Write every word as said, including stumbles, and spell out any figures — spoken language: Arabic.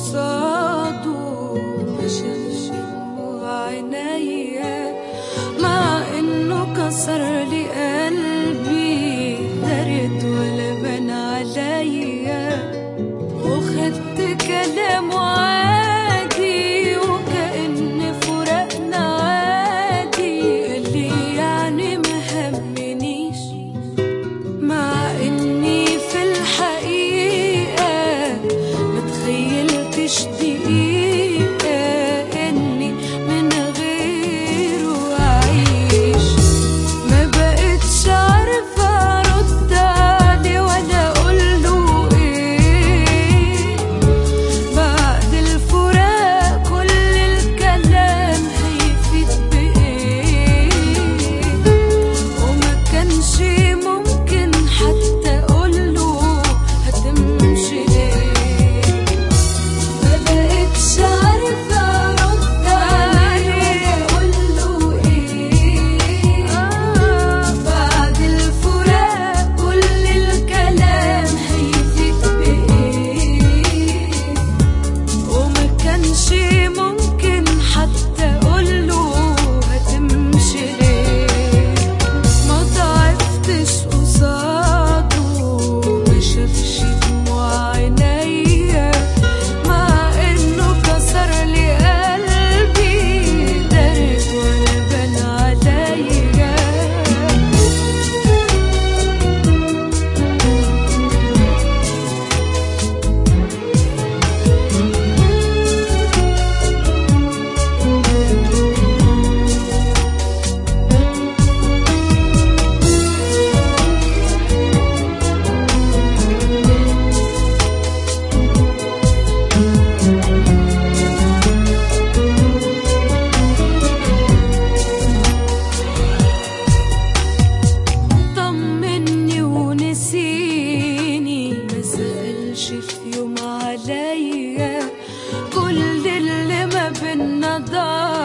قصاده ما شافش دموع عينيا، مع انه كسر لي قلبي دارت ولا بان عليا، وخدت كلامه عادي وكأن فراقنا عادي، قال لي يعني ما همنيش، مع اني في الحقيقة متخيلتش دقيقة اني من غيره اعيش. ما بقتش عارفة ارد عليه ولا اقوله ايه، بعد الفراق كل الكلام هيفيد بايه، وما كانش ممكن حتى اقوله هتمشي ليه. ما بقتش عارفة ارد عليه واقوله ايه، بعد الفراق كل الكلام هيفيد بايه، وما كانش ممكن حتى اقوله هتمشي ليه. ما ضعفتش قصاده ما شافش دموع عينيا، مع انه كسر لي قلبي دارت ولا بان عليا. طمني ونسيني ما سألش في يوم عليا، كل اللي ما بينا ضاع